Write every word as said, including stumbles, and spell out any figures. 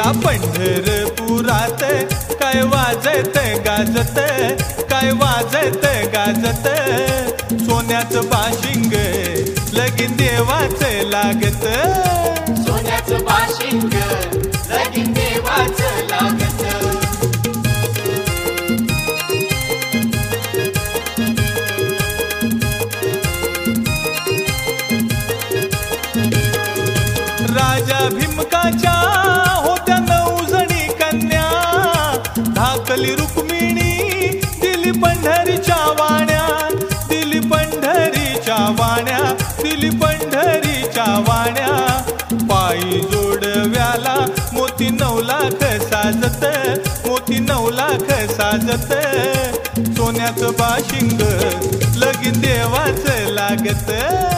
या पंढरपुरात काय वाजत गाजत, काय वाजत गाजत, सोन्याचं बाशिंग लगीन देवाचं लागत, सोन्याचं बाशिंग लगीन देवाचं लागत. राजा भीमकाच्या होत्या नऊ जणी कन्या, धाकली रुक्मिणी दिली पंढरीच्या वाण्या, दिली पंढरीच्या वाण्या, दिली पंढरीच्या वाण्या. पायी जोडव्याला मोती नऊ लाख साजत, मोती नऊ लाख साजत, सोन्याचं बाशिंग लगीन देवाचं लागत.